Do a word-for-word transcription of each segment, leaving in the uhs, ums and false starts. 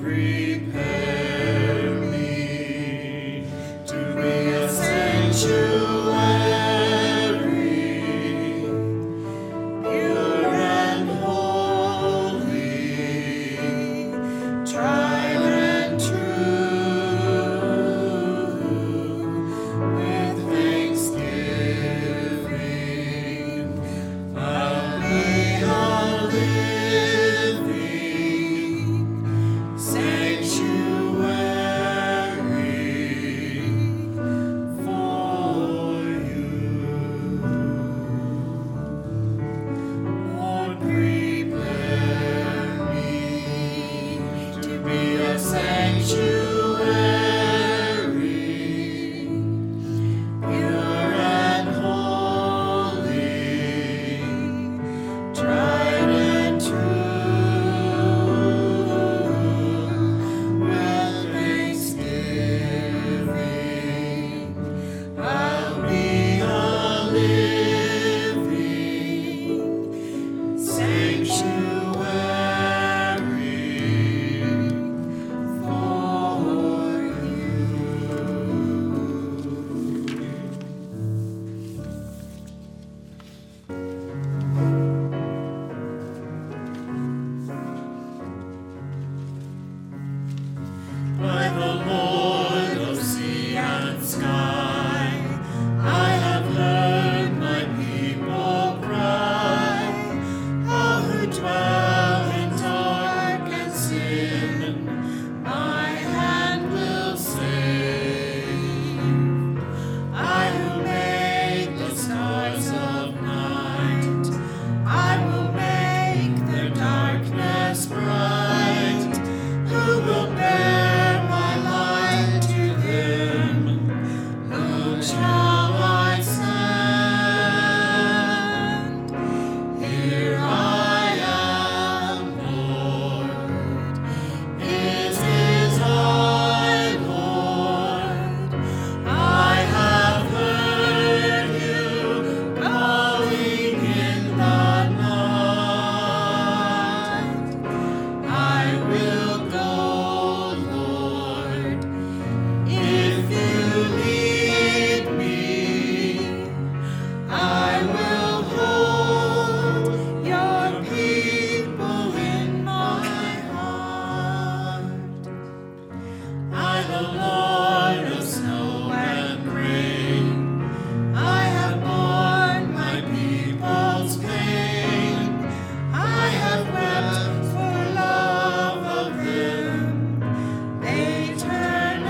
prepare me to be a sanctuary, pure and holy, tried and true, with thanksgiving. I'll be a living sanctuary for you. Lord, prepare me to be a sanctuary, pure and holy, tried and true, with thanksgiving. I'll be a living sanctuary for you. By the Lord of sea and sky, I have heard my people cry. All who dwell in dark and sin, my hand will save. I will make the stars of night, I will make their darkness bright. Who will bear my light to them? Whom shall I send? Here I am, Lord. It is I, Lord. I have heard you calling in the night. I will go, Lord, if you lead me. I will hold your people in my heart. I, the Lord of snow and rain, I have borne my people's pain. I have wept for love of them. They turn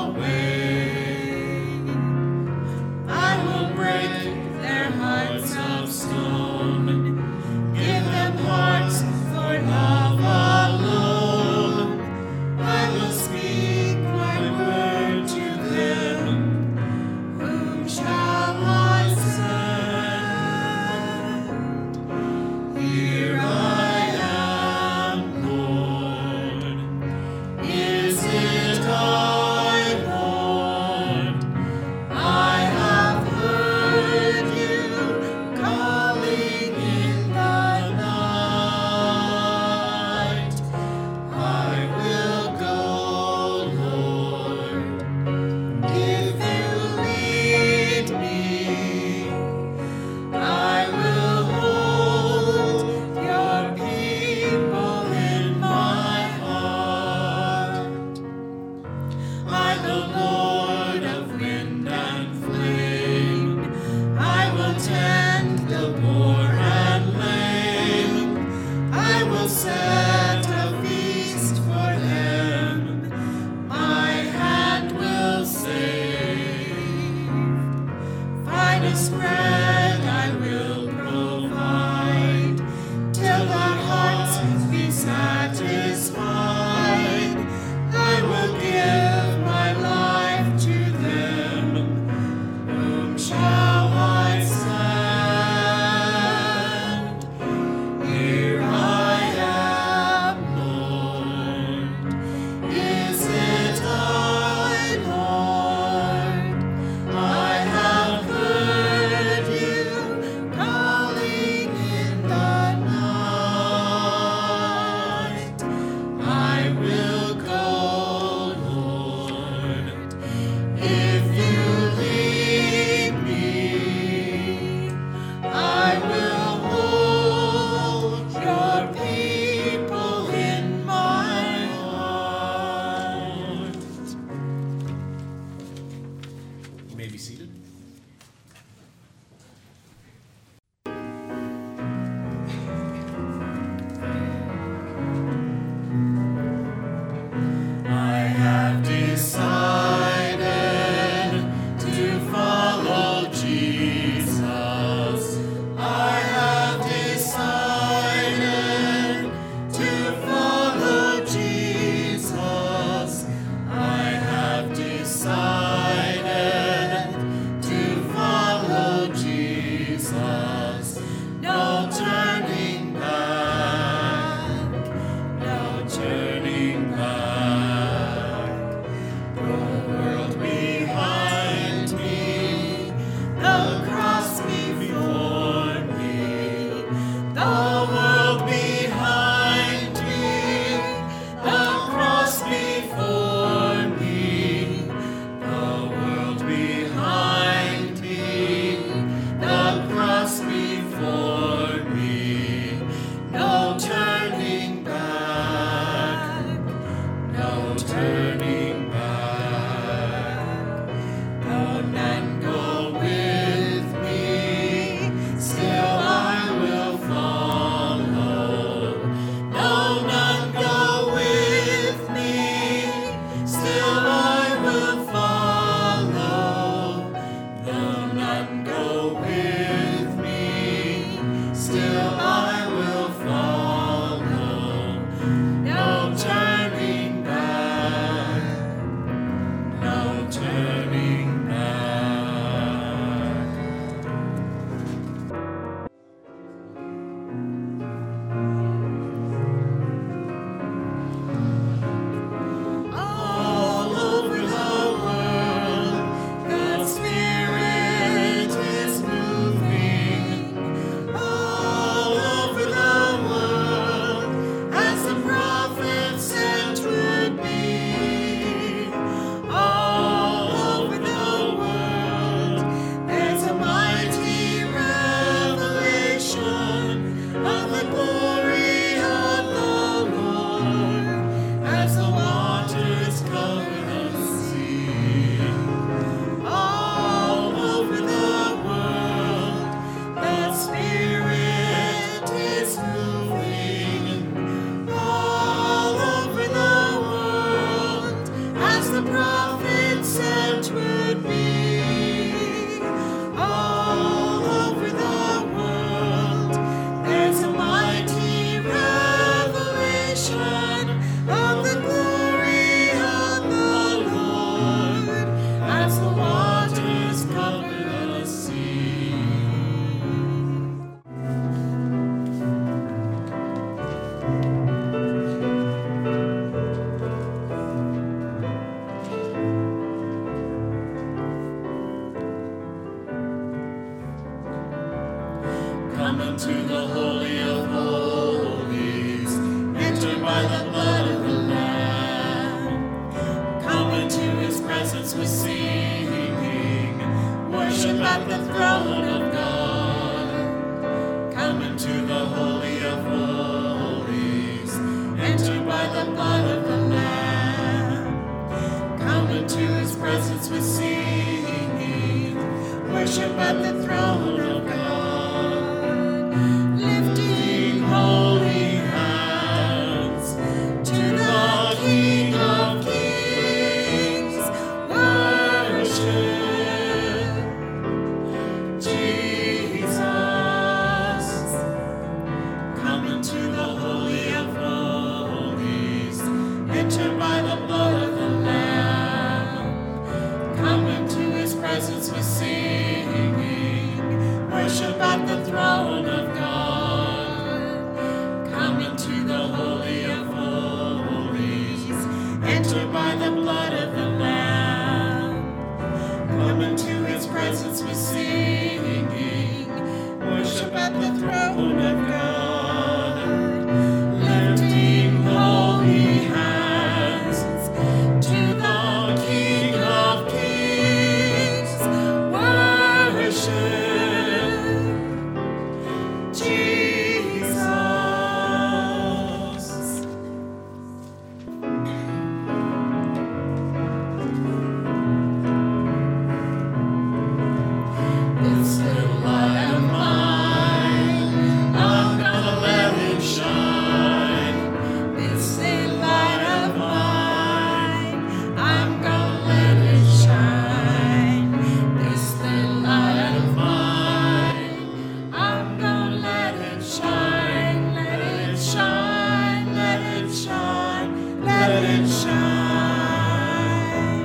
away. I will break their hearts of stone, give them hearts for love alone. I will speak my word presence with singing. Worship at the throne of God. Come into the Holy of Holies. Enter by the blood of the Lamb. Come into his presence with singing. Worship at the throne of God. Lifting holy hands to the King of Kings. Worship Jesus. Come into the Holy of Holies. Enter by the blood of the Lamb. Come into his presence with singing. Worship at the throne of God. Come into the Holy of Holies. Enter by the blood of the Lamb. Come into his presence with singing. Worship at the throne of God. Lifting holy hands to the King of Kings. Worship Jesus. This little light of mine, I'm gonna let it shine. This little light of mine, I'm gonna let it shine. This little light of mine, I'm gonna let it shine. Let it shine, let it shine, let it shine.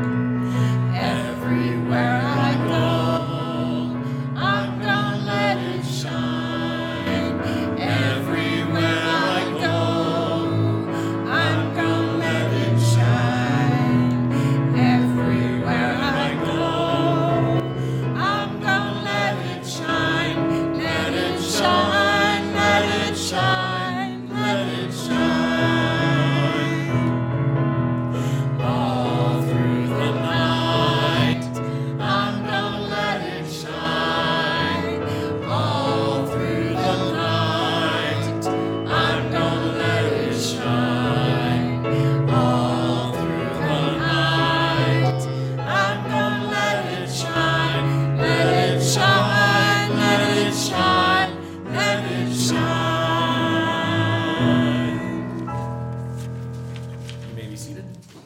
Everywhere I go, I'm gonna let it shine. Everywhere I go, I'm gonna let it shine. Everywhere I go, I'm gonna let it shine. Let it shine, let it shine, let it shine. All through the night, I'm gonna let it shine. All through the night, I'm gonna let it shine. All through the night, I'm gonna let it shine. Let it shine, let it shine, let it shine. You may be seated.